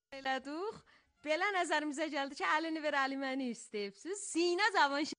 elədik. Belə nəzərimizə gəldi ki, əlini ver, əli məni istəyibsiz. Sinə cavan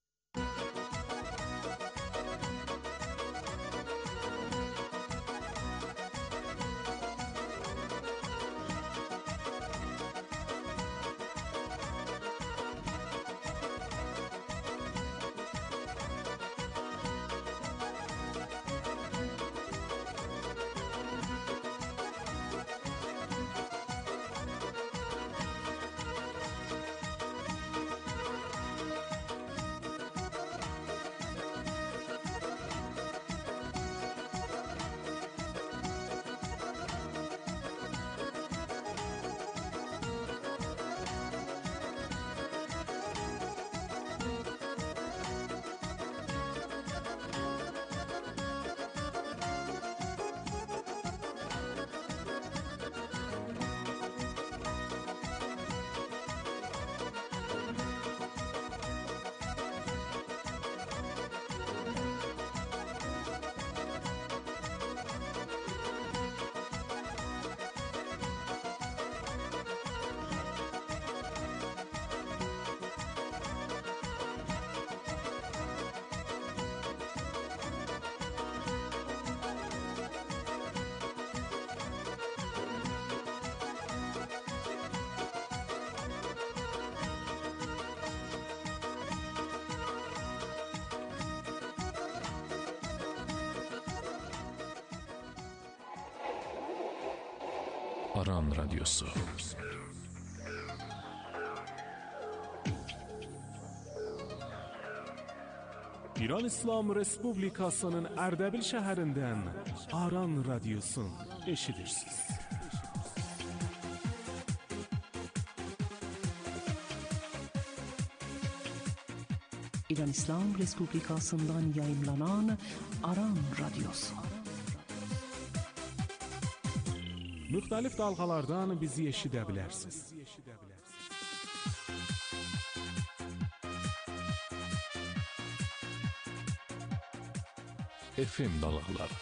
Aran Radyosu. İran İslam Respublikasının Ərdəbil şəhərindən Aran Radyosu eşidirsiniz. İran İslam Respublikasından yayımlanan Aran Radyosu. Müxtəlif dalğalardan bizi eşidə bilərsiniz. FM dalğaları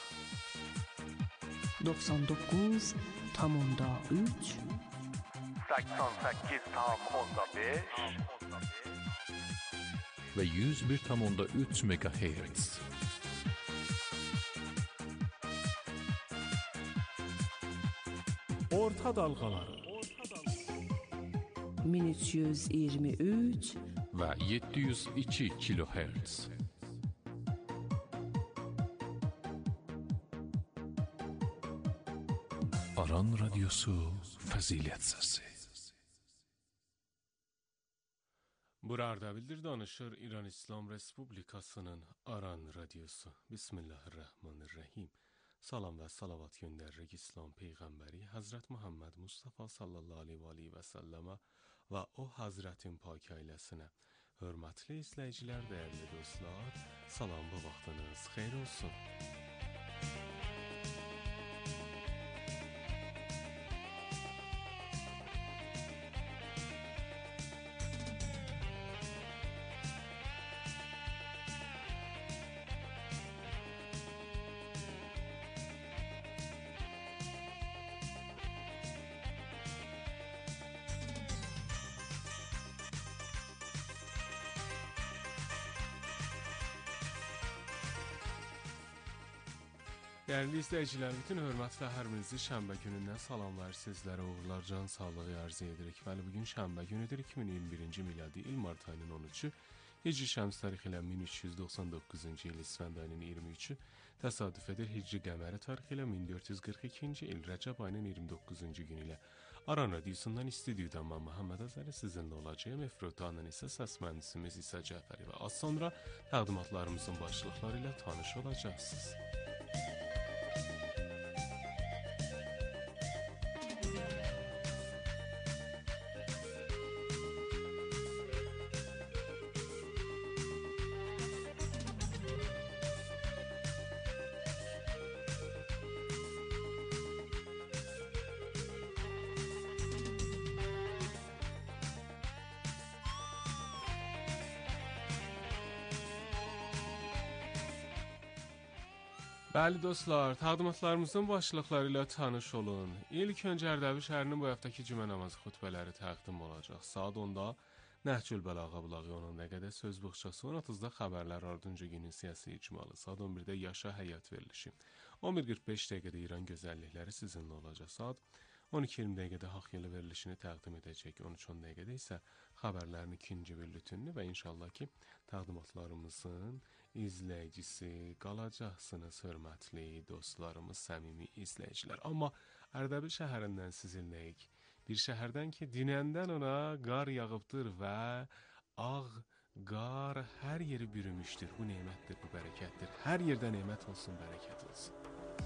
99.3 88.5 və 101.3 MHz. Orta dalğaları 1323 və 702 kHz. Aran Radyosu Fəzilət Səsi. Burada bildir danışır İran İslam Respublikasının Aran Radyosu. Bismillahirrahmanirrahim. Salam və salavat göndəririk İslam Peyğəmbəri Həzrət Muhammed Mustafa sallallahu aleyhi və səlləmə və o Həzrətin pak ailəsinə. Hörmətli izləyicilər, dəyərli dostlar, salam və vaxtınız xeyir olsun. Dəyərli izləyicilər, bütün hörmətlə hər birinizi şənbə günündən salamlar, sizlərə uğurlar, can sağlığı arzu edirik. Bəli, bugün şənbə günüdür, 2021-ci miladi il mart ayının 13-ü, Hicri şəms tarixi ilə 1399-cu il İsfənd ayının 23-ü, təsadüf edir Hicri qəməri tarixi ilə 1442-ci il Rəcəb ayının 29-cu günü ilə. Aran Radyosundan istüdyodan mən Məhəmməd Əzəli sizinlə olacağım. Efrotanın isə səs mühəndisimiz İsa Cəfəri və az sonra təqdimatlarımızın başlıqları ilə tanış olacaqsınız. Bəli dostlar, təqdimatlarımızın başlıqları ilə tanış olun. İlk öncə Ərdəbil şəhərinin bu həftəki cümə namazı xutbələri təqdim olacaq. Saat 10-da Nəhcül Bəlağa bulağı 10-a qədər söz buxçası, 10:30-da xəbərlər, ardınca günün siyasi icmalı, saat 11-də Yaşa Həyat verilişi, 11:45 dəqiqədə İran gözəllikləri sizinlə olacaq. Saat 12:20 dəqiqədə Haqq Yolu verilişini təqdim edəcək. 13:10 dəqiqədə isə xəbərlərin ikinci bülletenini və inşallah ki təqdimatlarımızın izləyicisi qalacaqsınız, hörmətli dostlarımız, səmimi izləyicilər. Amma Ərdəbil şəhərindən sizinləyik. Bir şəhərdən ki, dinəndən ona qar yağıbdır və ağ qar hər yeri bürümüşdür. Bu nemətdir, bu bərəkətdir. Hər yerdə nemət olsun, bərəkət olsun.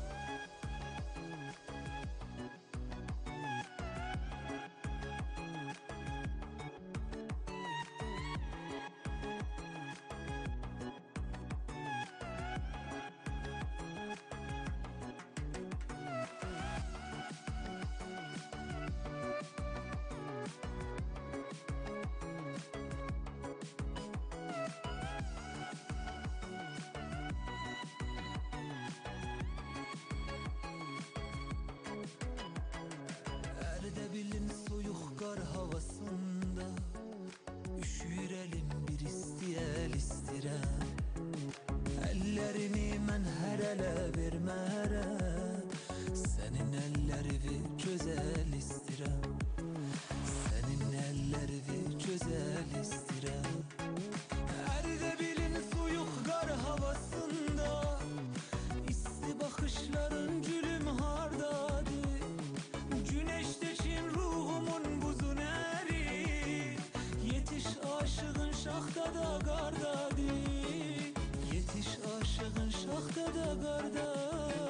Erdebil'in soyuk kar havasında üşüyelim bir istiyel istirem. Ellerimi mən hər ələ vermərəm, sənin əllərini gözəl istirəm, sənin əllərini gözəl istirəm. Erdebil'in soyuk kar havasında isti bakışların gülüm hardadır. Güneşte çin ruhumun buzun erir. Yetiş aşığın şahtada gardadır. Yetiş aşığın şahtada gardadır.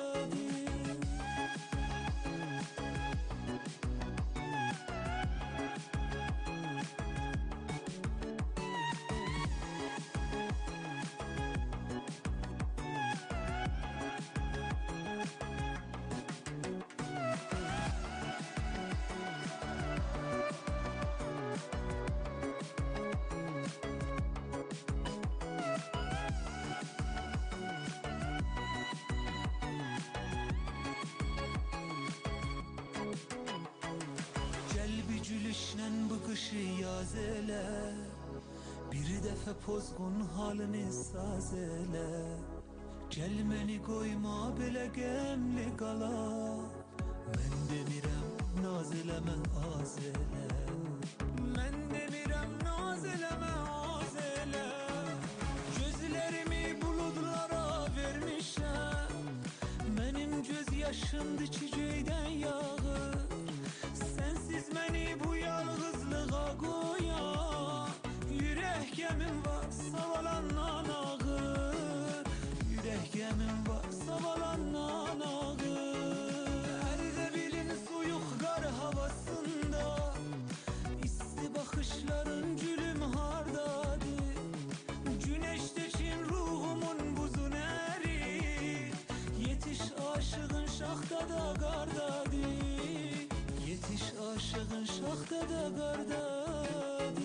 Gülüşlə bu qışı yaz elə, bir dəfə pozğun halını saz elə. Gəl məni qoyma belə qəmli qala, mən demirəm naz eləmə az elə. Mən demirəm naz eləmə az elə. Gözlərimi buludlara vermişəm, mənim göz yaşımdır ki göydən yağır. Sensiz beni bu yalnızlığa koyan, yürek gemim var savalandan ağır. Yürek gemim var savalandan ağır. Erdebil'in soyuk kar havasında isti bakışların gülüm hardadır. Güneşte çin ruhumun buzun erir. Yetiş aşığın şahtada gardadır. Yetiş aşığın şahtada gardadır.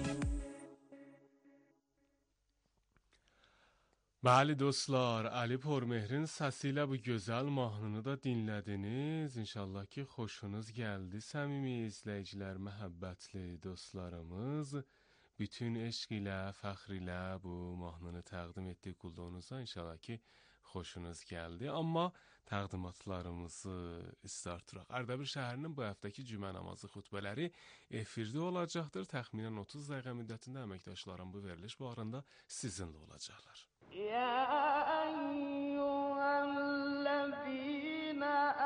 Bəli dostlar, Ali Pormehrin səsi ilə bu gözəl mahnını da dinlədiniz. İnşallah ki xoşunuz gəldi, səmimi izləyicilər, məhəbbətli dostlarımız. Bütün eşq ilə, fəxr ilə bu mahnını təqdim etdik qulluğunuza. İnşallah ki xoşunuz gəldi. Amma təqdimatlarımızı istartıraq. Ərdəbil şəhərinin bu həftəki cümə namazı xutbələri efirdə olacaqdır. Təxminən 30 dəqiqə müddətində əməkdaşlarım bu veriliş bağrında sizinlə olacaqlar. يا أيها الذين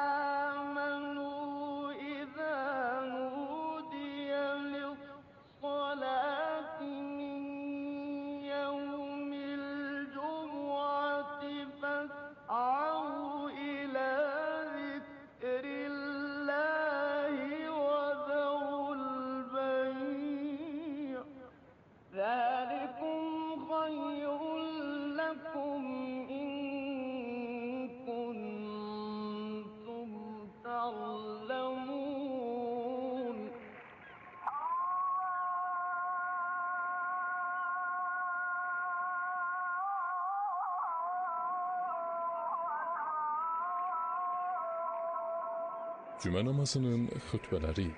آمنوا إذا نودي للصلاة من يوم الجمعة فاسعوا إلى ذكر الله وذروا البيع ذلكم خير لكم إن كنتم Cümə namazının xütbələri.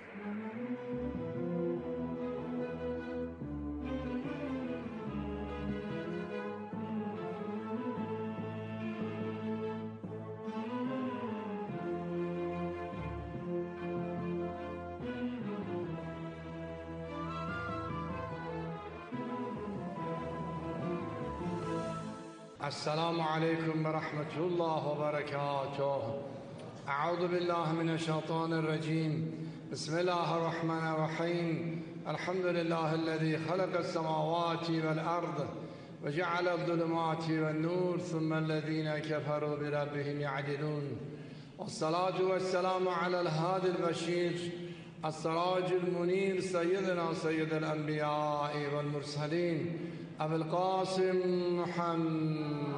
السلام عليكم ورحمة الله وبركاته. أعوذ بالله من الشيطان الرجيم. بسم الله الرحمن الرحيم. الحمد لله الذي خلق السماوات والأرض وجعل الظلمات والنور ثم الذين كفروا بربهم يعدلون. والصلاة والسلام على الهادي البشير السراج المنير سيدنا سيد الأنبياء والمرسلين أبي القاسم محمد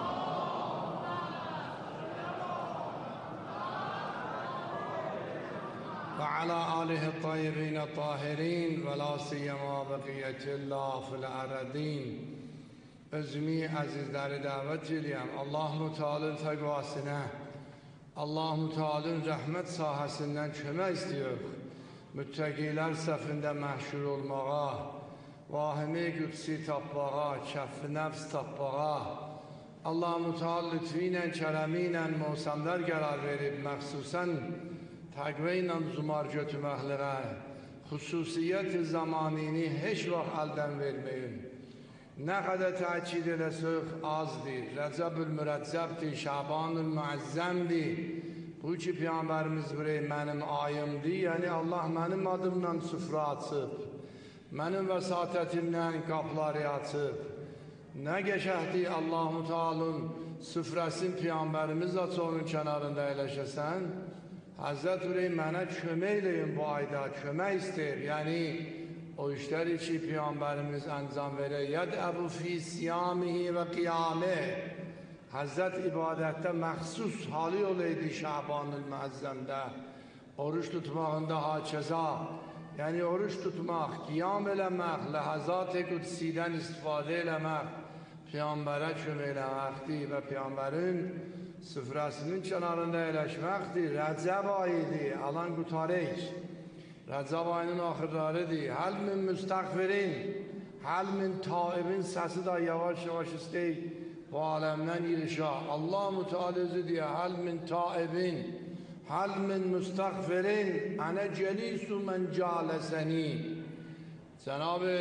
وعلى آله الطيبين الطاهرين ولا سيما بقية الله في الأرضين. özümü əzizləri dəvət edirəm. Allah-u Teala'nın təqvasına, Allah-u Teala'nın rəhmət sahəsindən kömək istəyir. Müttəqilər səfində məhşur olmağa, vahimi qüdsi tapmağa, kəff-i nəfs tapmağa, Allah-u Teala lütfü ilə, kərəmi ilə mövsəmlər qərar verib, məxsusən təqvə ilə zumar götürməklərə, xüsusiyyət zamanini heç vaxt əldən verməyin. Nə qədər təkid eləsək azdır. Rəcəbül mürəccəbdir, Şabanül müəzzəmdir. Bu ki, Peyğəmbərimiz buraya mənim ayımdır, yəni Allah mənim adımla süfrə açıb, mənim vəsatətimlə qapıları açıb. Nə qəşəhdir Allah-u Teala'nın süfrəsini Peyğəmbərimiz aç onun kənarında eləşəsən. Həzrət buraya mənə kömək eləyin bu ayda, kömək istəyir. Yəni, o işləri ki, Peyğəmbərimiz əncam verək. Yədəbu fi siyamihi və qiyamih. Həzrət ibadətdə məxsus hali olaydı Şabanül müəzzəmdə. Oruç tutmağında hakeza. Yəni, oruç tutmaq, qiyam eləmək, ləhəzat-ı qudsidən istifadə eləmək, Peyğəmbərə kömək eləməkdir və Peyğəmbərin süfrəsinin kənarında eləşməkdir. Rəcəb ayıdır, alan qutarək. Rəcəb ayının axırlarıdır. Həl min müstəğfirin, həl min taibin səsi də yavaş-yavaş istəyik bu aləmdən yirişə. Allah-u Teala özü deyə, həl min taibin, həl min müstəğfirin, ənə cəlisu mən cələsəni. Cənab-ı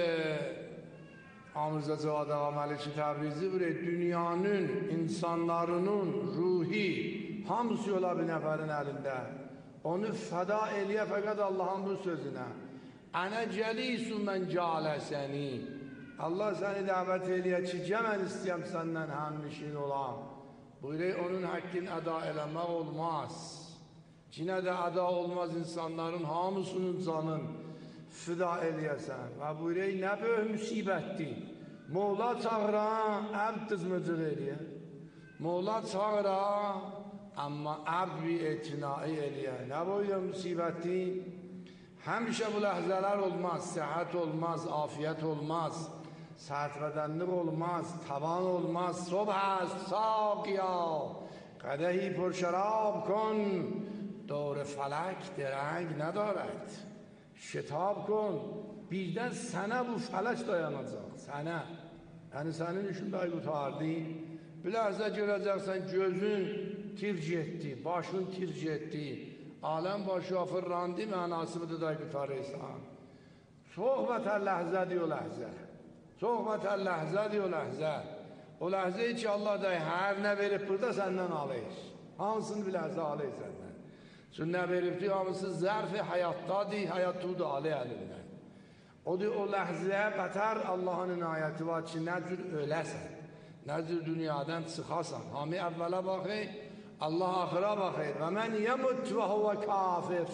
Amir Cavad Ağa Məlik Təbrizi buraya dünyanın, insanlarının ruhi hamısı yola bir nəfərin əlində. Onu fəda eləyə fəqət Allah'ın bu sözünə. Ənə cəlisu mən cələsəni. Allah səni dəvət eləyə ki, mən istəyəm səndən həmnişin olam. Buyurək, onun həqqini əda eləmək olmaz. Cinə də əda olmaz insanların hamısının canın fida eləyəsən. Və buyurək, nə böyük müsibətdir. Moğla çağıra, əbd dızmıcıq eləyə. Moğla çağıra, amma əbd bir etinai eləyə. Nə böyük müsibətdir? Həmişə bu ləhzələr olmaz, səhət olmaz, afiyyət olmaz. Səhət bədənlik olmaz, taban olmaz. Sobh است ساقیا قدحی پر شراب کن. دور فلک درنگ ندارد. شتاب کن. Birdən sənə bu fələk dayanacaq, sənə. Yəni sənin üçün də qutardı. Bir ləhzə görəcəksən, gözün tirc etdi, başın tirc etdi. Aləm başı fırlandı, mənasını da qutarırsan. Sohbətən ləhzədir o ləhzə. Sohbətən ləhzədir o ləhzə. O ləhzəyi ki, Allah da hər nə verib burada səndən alır. Hansını bir ləhzə alır səndən. Çünki nə veribdir, hamısı zərf-i həyatdadır, həyatı da alır əlindən. O ləhzəyə bətər Allahın inayəti var ki, nə cür öləsən, nə cür dünyadan çıxasan. Hami əvvələ baxır, Allah axıra baxır. Və mən yəmut və huvə kafir.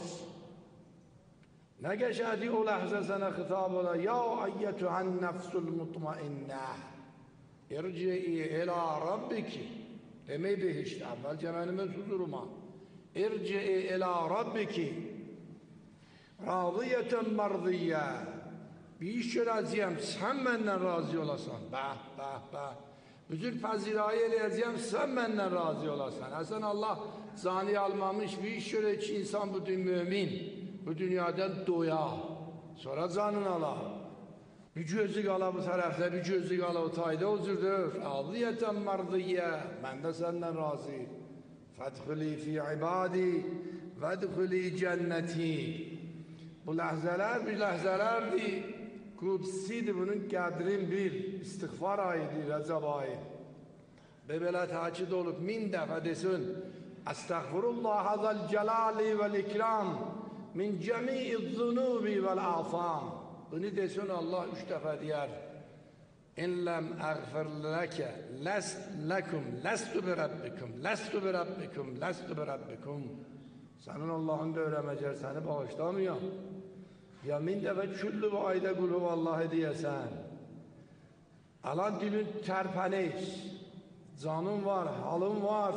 Nə qəşədi o ləhzə sənə xitab ola, ya əyyətühən nəfsul mutmainnə, irci'i ilə Rabbiki, demək behişdə, əvvəlcə mənim öz huzuruma, irci'i ilə Rabbiki, radiyyətən mərdiyyə, bir iş görəcəyəm, sən məndən razı olasan, bəh, bəh, bəh, Bütün pazirayı eləyəcəm, sən məndən razı olasan. Əsən Allah zani almamış bir iş görə ki, insan bu mümin, bu dünyadan doya, sonra canını ala. Bir gözü qala bu tərəfdə, bir gözü qala o tayda oturdur. Aziyətən mərziyə, mən də səndən razıyım. Fədxuli fi ibadi, vədxuli cənnəti. Bu ləhzələr bir ləhzələrdir. Qudsidir, bunun qədrin bil. İstiğfar ayıdır, Rəcəb ayı. Və belə təkid olub 1000 dəfə desin. Əstəğfirullah azəl cəlali vəl-ikram min cəmi'iz zunubi vəl-afam. Bunu desin Allah 3 dəfə deyər. İn ləm əğfir ləkə, ləkum, ləstu bi rabbikum, ləstu bi rabbikum, ləstu bi rabbikum. Sənin Allah'ın da öyrəməcər, səni bağışlamıyor. Ya 1000 dəfə küllü bu ayda qulhu vallahi deyəsən. Alan dilin tərpəniş, canın var, halın var.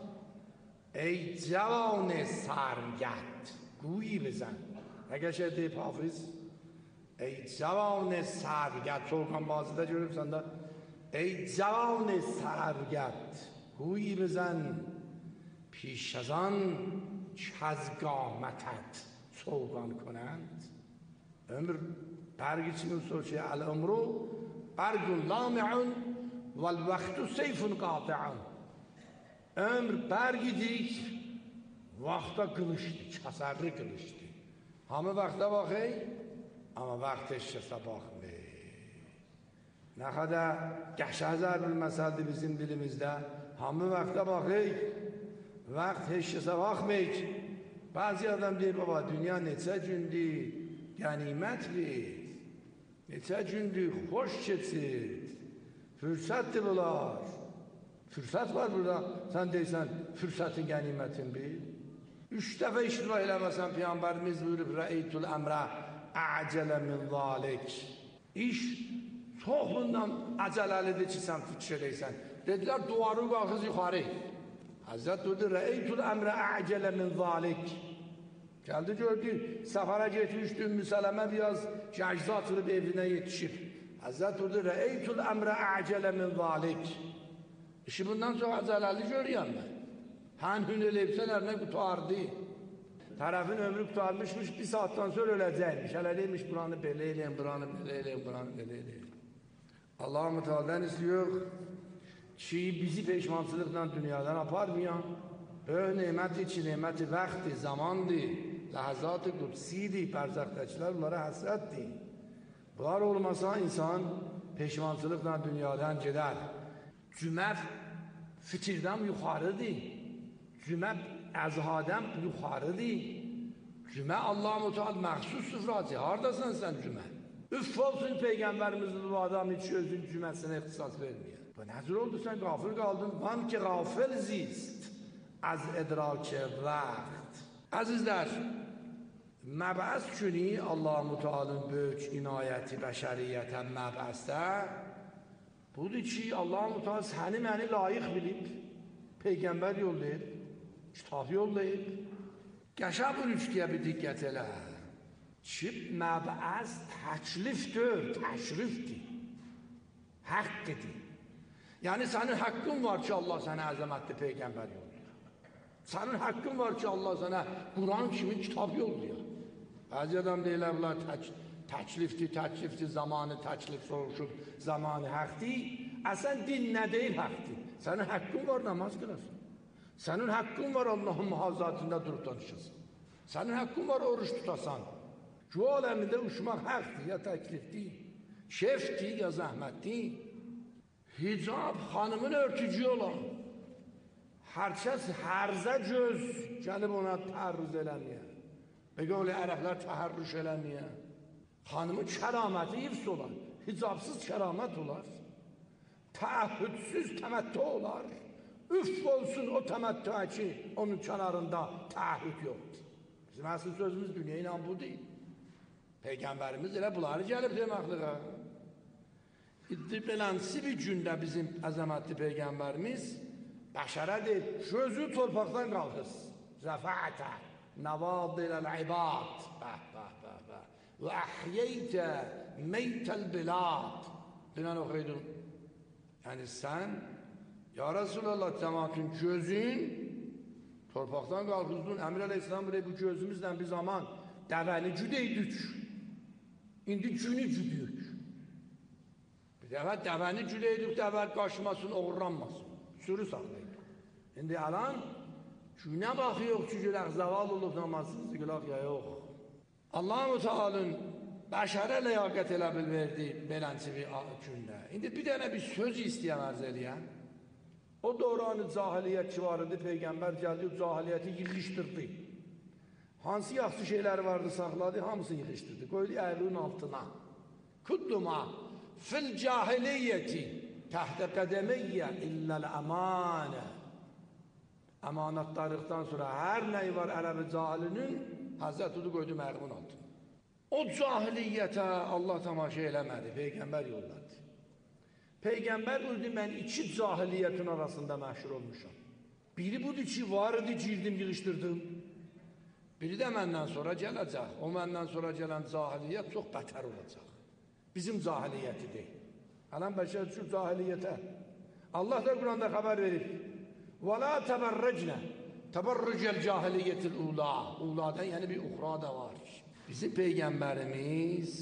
Ey cavan-ı sargət, quyi bizən. Nə qəşəng deyib Hafiz? Ey cavan-ı sargət, Çolkan bazıda görüb səndə. Ey cavan-ı sargət, quyi bizən. پیش از آن که از قامتت سوگان کنند ömür برگیچین سوچه الامرو برگون لامعون والوقت سیفون قاطعون ömür برگیدیک وقتا kılıçtı, kasarlı kılıçtı. Hamı vakta bakay ama vakti eşyasa bakmay. Ne kadar geçer bir meseldi bizim dilimizde. Hamı vakta bakay vaqt eşyasa bakmay. Bazı adam deyir baba dünya neçə gündür qənimətdir. Neçə gündür xoş keçir. Fürsətdir bunlar. Fürsət var burada. Sən deyirsən fürsətin qənimətin bil. 3 dəfə iştirak eləməsən Peyğəmbərimiz buyurub rəeytul əmrə əcələ min zalik. İş çox bundan əcələlidir ki sən fikir edəysən. Dedilər duvarı qalxız yuxarı. Həzrət dedi rəeytul əmrə əcələ min zalik. Geldi gördü səfərə getmişdi Ümmü Sələmə biraz cəcza atılıb evinə yetişib. Həzrət dedi rəeytul əmrə əcələ min zalik. İşi bundan sonra əcələli görüyorum ben. Hän hün eləyibsələr nə qutardı. Tərəfin ömrü qutarmışmış, bir saatdan sonra öləcəkmiş. Hələ deymiş buranı belə eləyəm, buranı belə eləyəm, buranı belə eləyəm. Allah-u Teala'dan istiyor ki bizi peşmansızlıqla dünyadan aparmayan. Böyük neməti ki neməti vaxtı, zamandı, ləhzat-ı qudsidir, bərzəxdəkilər bunlara həsrətdir. Bunlar olmasa insan peşmansızlıqla dünyadan gedər. Cümə fitirdən yuxarıdır. Cümə əzhadən yuxarıdır. Cümə Allah-u Teala məxsus süfracı. Haradasan sən cümə? Üff olsun Peyğəmbərimizin bu adam hiç özün cüməsinə ixtisas vermiyor. Bu nəzir oldu sən qafil qaldın. Van ki qafil zist az idrak vaxt. Əzizlər, məbəs günü Allah-u Teala'nın böyük inayəti bəşəriyyətən məbəsdə budur ki, Allah-u Teala səni məni layiq bilib, Peyğəmbər yollayıb, kitab yollayıb. Qəşə bu rüşkiyə bir diqqət elə. Ki, məbəs təklifdir, təşrifdir, həqqdir. Yəni, sənin haqqın var ki, Allah sənə əzəmətli Peyğəmbər yollayır. Sənin haqqın var ki, Allah sənə Quran kimi kitab yollayır. Bəzi adam deyirlər, bunlar təklifdir, zamanı təklif soruşub, zamanı həqdir. Əsən din nə deyil həqdir? Sənin haqqın var, namaz qılasın. Sənin haqqın var, Allahın mühafizatında durub danışasın. Sənin haqqın var, oruç tutasan. Cu aləmində uçmaq həqdir, ya təklifdir, şefdir, ya zəhmətdir. Hicab xanımın örtücü olan. Hər kəs hərzə göz gəlib ona tərrüz eləməyə. Və qövlə ərəblər təhərrüş eləməyə. Xanımın kəraməti hifz olar. Hicabsız kəramət olar. Təəhhüdsüz təməttü olar. Üff olsun o təməttüə ki, onun kənarında təəhhüd yoxdur. Bizim əsl sözümüz dünya ilə bu deyil. Peyğəmbərimiz elə bunları gəlib deməkliqə. Belənsi bir gündə bizim əzəmətli Peyğəmbərimiz bəşərə deyil, gözü torpaqdan qalxız. Zəfətə, nəvadiləl-ibad, və əhiyyəytə meytəl-bilad. Dünən oxuydum. Yani sen ya Resulallah cemaatın gözün torpaqdan qalxızdın. Əmir Aleyhisselam buraya bu gözümüzlə bir zaman dəvəni güdeydik. İndi günü güdük. Bir dəfə dəvəni güdeydik, dəvə qaşmasın, oğurlanmasın. Sürü saxlayıq. İndi alan günə baxıyor ki, gülək zaval olub namazsız, gülək ya yox. Allah-u Teala'nın bəşərə ləyaqət elə bil verdi belənci bir gündə. İndi bir dənə bir söz istəyəm ərz eləyəm. O dövrani cahiliyyət ki var idi, Peyğəmbər gəldi, cahiliyyəti yığışdırdı. Hansı yaxşı şeylər vardı, saxladı, hamısını yığışdırdı. Qoydu əylinin altına. Kudduma fil cahiliyyəti təhtə qədəmiyyə illəl əmanə. Əmanətdarlıqdan sonra hər nəyi var ərəbi cahilinin, Həzrət Udu qoydu məğmun altına. O cahiliyyətə Allah tamaşa eləmədi, Peyğəmbər yolladı. Peyğəmbər buyurdu, mən iki cahiliyyətin arasında məşhur olmuşam. Biri budur ki, vardı, girdim, yığışdırdım. Biri də məndən sonra gələcək. O məndən sonra gələn cahiliyyət çox bətər olacaq. Bizim cahiliyyətidir. Ələm bəşər üçün cahiliyyətə. Allah da Quranda xəbər verir. وَلَا تَبَرَّجْنَ تَبَرُّجَ الْجَاهِلِيَّةِ الْعُولَى Uladan yəni bir uxra da var. Bizim Peyğəmbərimiz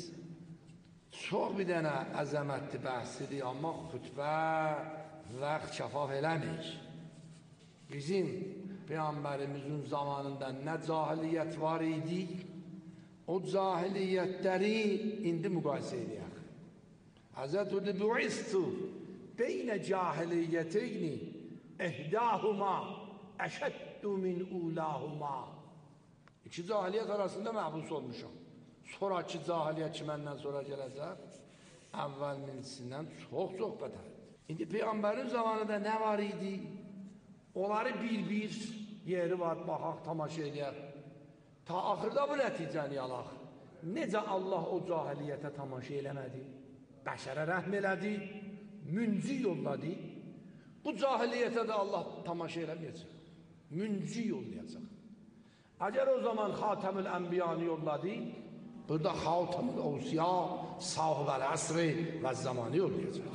çox bir dənə əzəmətli bəhsidir, amma xütbə vaxt şəfaf eləmir. Bizim Peyğəmbərimizin zamanında nə cahiliyyət var idi, o cahiliyyətləri indi müqayisə edək. Həzrət Udu bu'istu beynə cahiliyyəteyni ehdahuma əşəddu min ulahuma. İki cahiliyyət arasında məhbus olmuşam. Sonraki cahiliyyət ki, məndən sonra gələcək, əvvəl minisindən çox bədər. İndi Peyğəmbərin zamanında nə var idi? Onları bir yeri var, baxaq, tamaşa edək. Ta axırda bu nəticəni alaq. Necə Allah o cahiliyyətə tamaşa eləmədi? Bəşərə rəhm elədi, münci yolladı. Bu cahiliyyətə də Allah tamaşa eləməyəcək. Münci yollayacaq. Əgər o zaman Xatəmül Ənbiyanı yolladı, burada Xatəmül Ovsiya, Sahibəl Əsri və zamanı yollayacaq.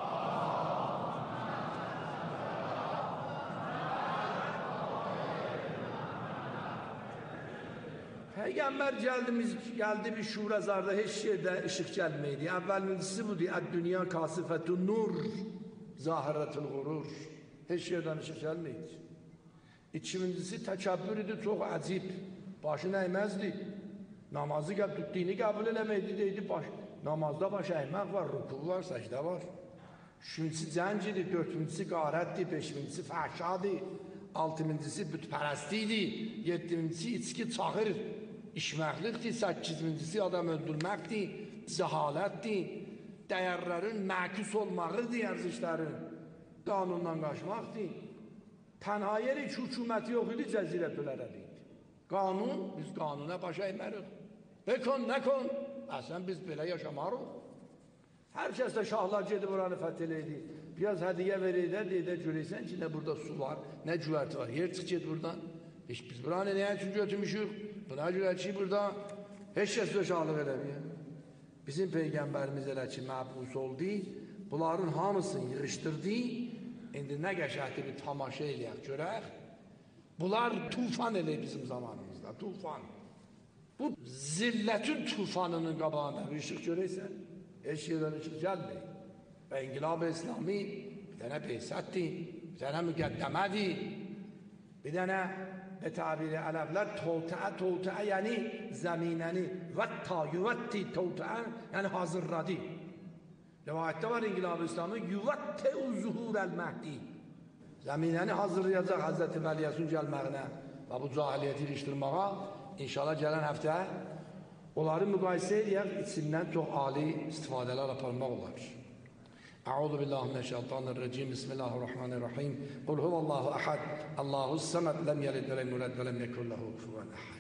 Peyğəmbər gəldi bir şurazarda heç yerdə işıq gəlməydi. Əvvəlmincisi budur, dünya kasifətun nur, zahirətül qurur. Heç yerdən işıq gəlməydi. İkincisi təkəbbür idi, çox əcib. Başı nəyməzdi. Namazı dini qəbul eləməkdi, deydi, namazda baş əymək var, ruku var, səcdə var. Üçüncüsü cəng idi, dördüncüsü qarətdir, beşincisi fəhşadır, altıncısı bütpərəstidir, yeddincisi içki çağır, işməklikdir, səkizincisi adam öldürməkdir, cəhalətdir, dəyərlərin məkus olmağıdır, ərzişlərin, qanundan qaçmaqdır. Tənha yeri ki, hökuməti yox idi, Cəzirətül Ərəb idi. Qanun, biz qanuna baş əymərik. Bekon, nəkon, əslən biz belə yaşamarıq. Hər kəs də şahlar gedib oranı fəth eləydi. Biraz hədiyə verəydə, deyədə görəysən ki, nə burada su var, nə cüvərti var. Yer çıx get buradan. Biz buranı nəyə üçün götürmüşük? Buna görə ki, burada heç kəs də şahlıq eləməyək. Bizim Peyğəmbərimiz elə ki, məhbus oldu, bunların hamısını yığışdırdı. İndi nə qəşəhdir bir tamaşa eləyək, görək. Bunlar tufan eləyir bizim zamanımızda, tufan. Bu zillətin tufanının qabağında bir işıq görəksən, heç yerdən işıq gəlməyir. Və İnqilab-ı İslami bir dənə beysətdir, bir dənə müqəddəmədir, bir dənə به تعبیر ələblər توتعه yəni zəminəni vətta yüvətti توتعه yəni hazırladı. Rivayətdə var İnqilab-ı İslami yüvəttəu zuhurəl məhdi. Zəminəni hazırlayacaq Həzrəti Vəliyəsin gəlməyinə və bu cahiliyyəti ilişdirməyə inşallah gələn həftə onları müqayisə edək, içindən çox ali istifadələr aparmaq olar. أعوذ بالله من الشيطان الرجيم بسم الله الرحمن الرحيم قل هو الله أحد الله الصمد لم يلد ولم يولد ولم يكن له كفوا أحد.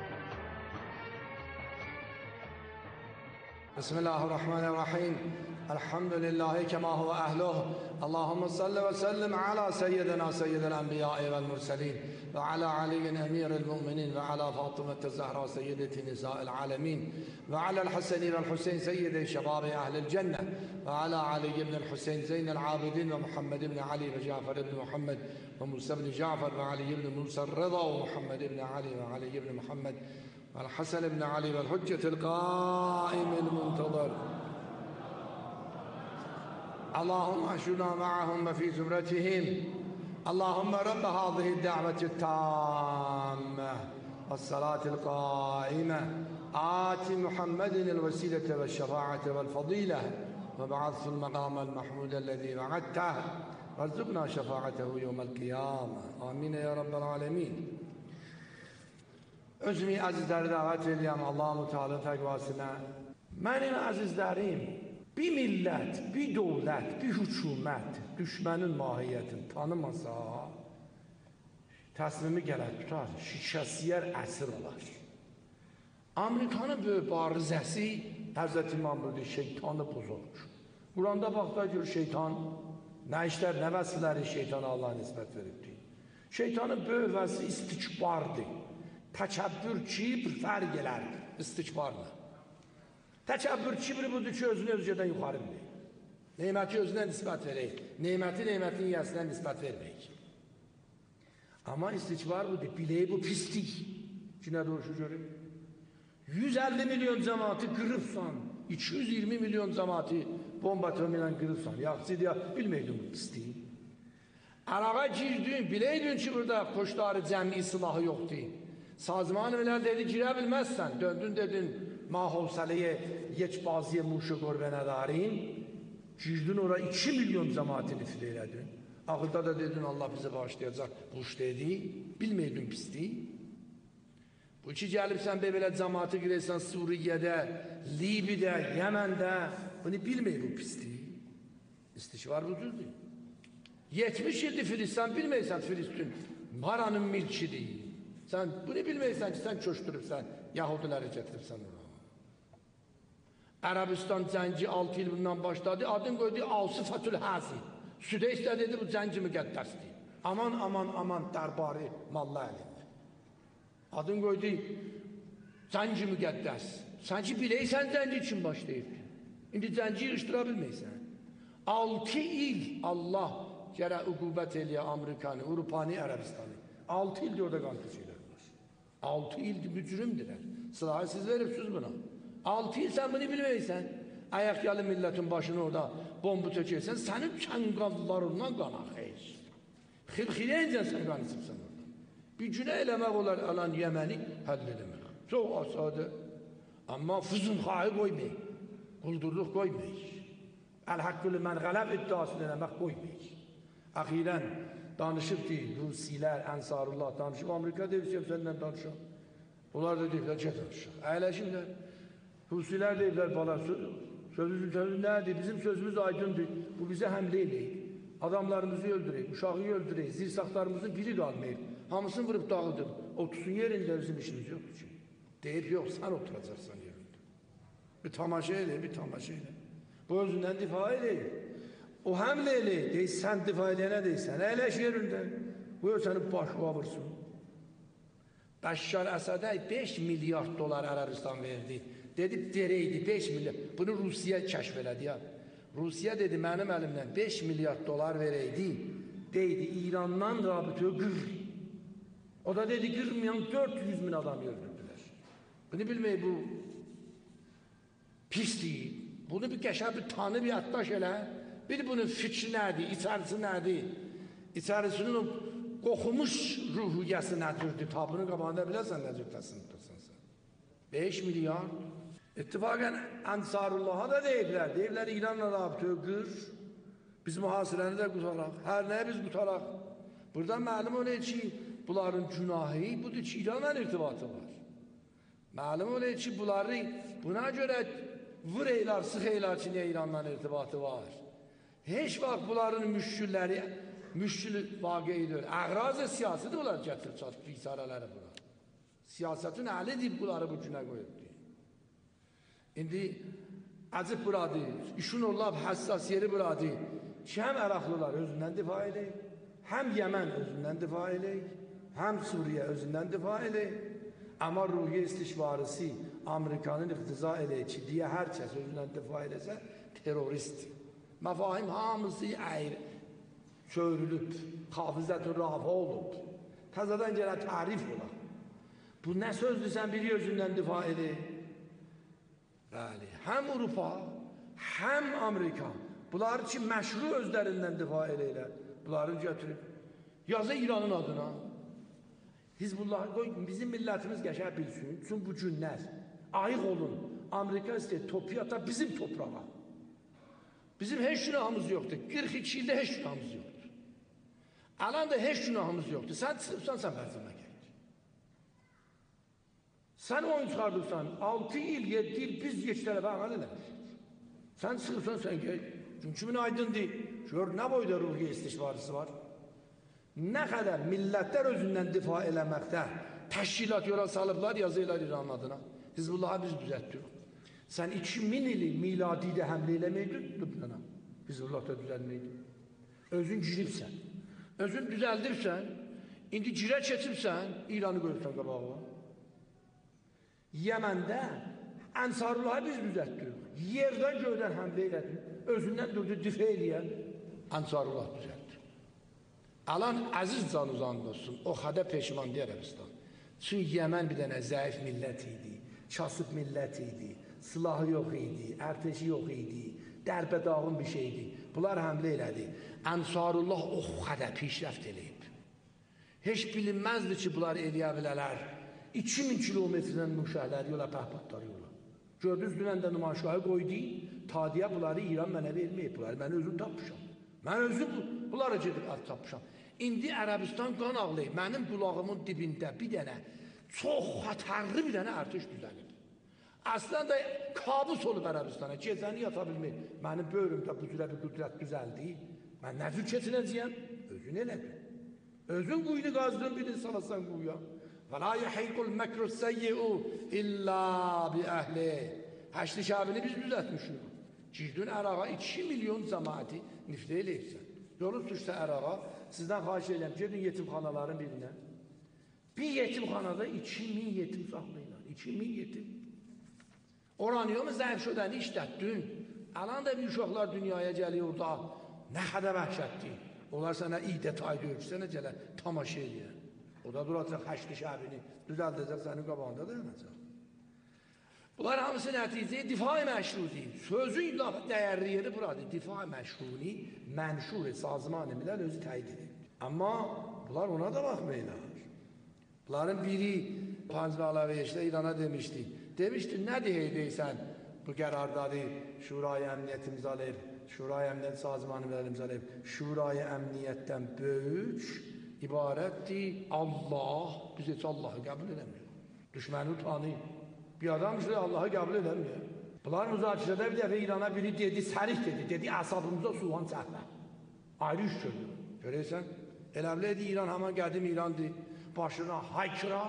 بسم الله الرحمن الرحيم الحمد لله كما هو أهله. اللهم صل وسلم على سيدنا سيد الأنبياء والمرسلين وعلى علي أمير المؤمنين وعلى فاطمة الزهراء سيدة نساء العالمين وعلى الحسن والحسين سيد شباب أهل الجنة وعلى علي بن الحسين زين العابدين ومحمد بن علي وجعفر بن محمد وموسى بن جعفر وعلي بن موسى الرضا ومحمد بن علي وعلي بن محمد والحسن بن علي والحجة القائم المنتظر. اللهم احشرنا معهم في زمرتهم. اللهم رب هذه الدعوة التامة والصلاة القائمة آت محمد الوسيلة والشفاعة والفضيلة وبعث المقام المحمود الذي وعدته وارزقنا شفاعته يوم القيامة. آمين يا رب العالمين. Özümü azizləri dəvət edirəm Allah-u Teala təqvasına. Mənim əzizlərim, bir millət, bir dövlət, bir hükümət düşmənin mahiyyətini tanımasa, təslimi gələk tutar, şikəstiyər əsir olar. Amerikanın böyük barizəsi Hz. İmam buyurdu, şeytanı bozulmuş. Quranda baxda gör şeytan, nə işlər, nə vəsiləri şeytana Allah nisbət veribdir. Şeytanın böyük vəsi istikbardır. Təkəbbür, kibr fərq elər istikbarla. Təkəbbür, kibr budur ki, özünü özgədən yuxarı bilir. Neyməti özünə nisbət verək, neymətin yəsinə nisbət verməyik. Amma istikbar budur, bilək bu pislik. Ki nə doğuşu görür? 150 milyon cəmatı qırıbsan, 220 milyon cəmatı bomba atımıyla qırıbsan, yaxçıydı ya, bilməydin bu pisliyi. Ərağa girdin, biləydin ki, burada poştarı cəmi silahı yoxdur. Sazman Milal dedi girə bilməzsən, döndün dedin mahvsələyə yeç baziyə muşu qurbe nədarin, girdin ora 2 milyon cəmatini fil elədin. Ağılda da dedin Allah bizi bağışlayacaq, buş dedi, bilməydin pisliyi. Bu ki gəlibsən belə cəmatı girəysən Suriyyədə, Libidə, Yəməndə, bunu bilməyib bu pisliyi. İstikbar budurdur. 70 ildir Filistin, bilməysən Filistin haranın milkidir. Sen bunu bilmeysen ki sen köştürübsən, Yahudiləri getiribsən ona. Ərəbistan cəngi 6 il bundan başladı, adın qoydu Asifatül Həzi. Südeysə dedi bu cəngi müqəddəsdir. Aman aman aman dərbari mallı əlində. Adın qoydu cəngi müqəddəs. Sən ki biləysən cəngi üçün başlayıb. İndi cəngi yığışdıra bilməysən. 6 il Allah gərək uqubət eləyə Amerikanı, Avropanı, Ərəbistanı. 6 ildir orada qantıcıylar. 6 ildir mücrümdürlər. Silahı siz veribsiniz buna. 6 il sen bunu bilmeysen, ayakyalı milletin başına orada bombu tökeysen, senin çangallarından kan akıyır. Xilxileyince sen kan isipsen orada. Bir günə eləmək olar alan Yemeni həlləmək. Çox asadı. Amma füzunxahı qoymayın. Quldurluq qoymayın. Əl-haqqülü mən qələb iddiasını eləmək qoymayın. Axirən danışıb ki, Rusilər, Ənsarullah danışıb, Amerika deyib, səndən danışaq. Onlar da deyiblər, gəl danışaq. Əyləşirlər. Rusilər deyiblər, bala, sözümüz nədir? Bizim sözümüz aydındır. Bu bizə həmlə eləyik. Adamlarımızı öldürək, uşağı öldürək, zirsaqlarımızın biri qalmayıb. Hamısını vırıb dağıdıb. Otursun yerində bizim işimiz yoxdur ki. Deyib, yox, sən oturacaqsan yerində. Bir tamaşa elə, bir tamaşa elə. Bu özündən difa eləyir. O həmlə eləyir, deyir, sən difa eləyənə deyirsən, əyləş yerində. Bu səni başqa vursun. Bəşşar Əsədə 5 milyard dolar Ərəbistan verdi. Dedi, dereydi 5 milyard. Bunu Rusiya kəşf elədi ya. Rusiya dedi, mənim əlimdən 5 milyard dolar verəydi. Deydi, İrandan rabitə qır. O da dedi, qırmayan 400 min adam öldürdülər. Bunu bilmək, bu pisliyi. Bunu bir qəşər, bir tanı, bir yaddaş elə. Bir bunun fikri nədir, içərisi nədir? İçərisinin o qoxumuş ruhiyyəsi nədirdir? Tabının qabağında biləsən nə cürtəsini tutursan. 5 milyard. İttifaqən Ənsarullah da deyiblər. Deyiblər, İranla rabitə qır. Biz mühasirəni də qutaraq. Hər nəyə biz qutaraq. Buradan məlum olayı ki, bunların günahı budur ki, İranla irtibatı var. Məlum olayı ki, bunları buna görə vur eylar, sıx eylar ki, niyə İranla irtibatı var. Heç vaxt bunların müşkülləri, müşkül vaqiyidir. Əqraz-ı siyasidir bunlar gətirib çatıb isarələri bura. Siyasetin əli deyib bunları bu günə qoyubdur. İndi Acıb buradır, işin olab həssas yeri buradır ki, həm Əraqlılar özündən difa eləyik, həm Yəmən özündən difa eləyik, həm Suriyə özündən difa eləyik. Amma ruhiyyə istişvarısı Amerikanın iqtiza eləyik ki, deyə hər kəs özündən difa eləsə, terörist. Məfahim hamısı əyr, çöyrülüb, xafizət-ü rafa olub. Təzədən gələ tarif olaq. Bu nə sözdür, sən biri özündən difa eləyik. Bəli, həm Avropa, həm Amerika, bunlar ki, məşru özlərindən difa eləyirlər, bunları götürüb, yazı İranın adına. Hizbullah, bizim millətimiz qəşəng bilsin, üçün bu günlər, ayıq olun, Amerika istəyir, topu yata bizim toprağa. Bizim heç günahımız yoxdur, 42 ildə heç günahımız yoxdur. Alan da heç günahımız yoxdur, sən çıxırsan, sən bərzəmə gəlir. Sən oyun çıxardırsan, 6 il, 7 il biz geçlərə əməl eləmişik. Sən çıxırsan, sən gəl. Çünki kimin aydındır? Gör, nə boyda ruhiyyə istişvarısı var? Nə qədər millətlər özündən difa eləməkdə təşkilat yola salıblar, yazıylar İranın adına. Hizbullah'a biz düzəltdik. Sən 2000 ili miladidə həmlə eləməydin Lübnana. Hizbullah'da düzəlməydin. Özün giribsən. Özün düzəldirsən, indi girə keçibsən, İranı qoyubsan qabağa. Yəməndə Ənsarullah biz düzəltdik. Yerdən göydən həmlə elədik. Özündən durdu difə eləyən Ənsarullah düzəltdi. Alan əziz can uzandı olsun. O xədə peşmandı Ərəbistan. Çünki Yəmən bir dənə zəif millət idi. Kasıb millət idi. Silahı yox idi. Ərteşi yox idi. Dərbədağın bir şeydi. Bunlar həmlə elədi. Ənsarullah o xədə pişrəft eləyib. Heç bilinməzdi ki, bunlar eləyə bilələr. 2000 kilometrdən nuşəhlər yola, pəhpatlar yola. Gördünüz, dünən də nümayişgahı qoydu, tadiyə bunları İran mənə verməyib, bunları mən özüm tapmışam. Mən özüm bunları gedib tapmışam. İndi Ərəbistan qan ağlayıb, mənim qulağımın dibində bir dənə, çox xətərli bir dənə ərtiş düzəlib. Əslən də kabus olub Ərəbistana, gecəni yata bilməyib. Mənim bölümdə bu cürə bir qüdrət düzəldi. Mən nə cür keçinəcəyəm? Özün elədin. Özün quyunu qazdın, birini salasan quyuya. وَلَا يَحِيقُ الْمَكْرُ السَّيِّئُ إِلَّا بِأَهْلِهِ Həşli şəbini biz düzəltmişik. Girdin Əraqa 2 milyon cəmaəti nifdə eləyirsən. Yolun düşsə Əraqa, sizdən xahiş edirəm, gedin yetimxanaların birinə. Bir yetimxanada 2000 yetim saxlayırlar. 2000 yetim. Oranıyor mu zəif şödəni işlətdin? Alan da bir uşaqlar dünyaya gəlir orada. Nə qədər vəhşətdir. Onlar sənə iyi detaylı ölçsənə gələ tamaşa edir. O da duracaq həşli şəbini düzəldəcək sənin qabağında da yanacaq. Bunlar hamısı nəticəyə difai məşrudir. Sözün dəyərli yeri buradır. Difai məşruni, mənşur-i sazman-ı milləl özü təyid edir. Amma bunlar ona da baxmayırlar. Bunların biri Panzvalaveyş'də İrana demişdi. Demişdi, nə deyirsən bu qərardadır, Şurayı Əmniyyət imzalayıb, Şurayı Əmniyyət sazman-ı milləl imzalayıb, Şurayı Əmniyyətdən böyük ibarətdir, Allah, biz heç Allahı qəbul edəmiyor. Düşməni tanıyıb. Bir adam işte Allah'ı kabul edemiyor. Bunlar müzakirədə bir dəfə İrana biri dedi, sərih dedi, əsabımıza suvan çəkmə. Ayrı iş söylüyor. Görürsən, elə biləydi İran həman qədim İrandır, başına haykıra,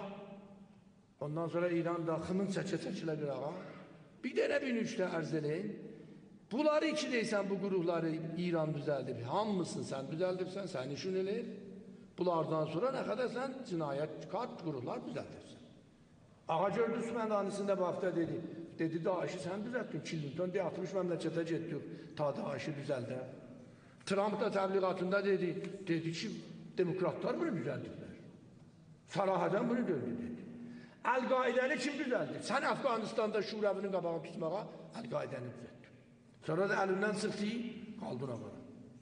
ondan sonra İran'da xımın çəkə-çəkilə qırağa, bir dənə bir üçdə ərz eləyin, bunları iki deysən bu qurulları İran düzəldib, hamısını sən düzəldibsən, sən işin eləyib, bunlardan sonra nə qədər sən cinayət kart qurullar düzəldirsən. Ağa gördü Sümədanisində bu hafta dedi, Daişi sən düzəltdin, Clinton deyə 60 məmləkətə getdik, ta Daişi düzəldə. Trump da təbliğatında dedi ki, demokratlar bunu düzəldiblər. Sarahədən bunu döndü dedi. Əl-Qaidəni kim düzəldi? Sən Əfqanistanda Şurəvinin qabağını tutmağa Əl-Qaidəni düzəltdin. Sonra da əlindən sıxdı, qaldın ağa.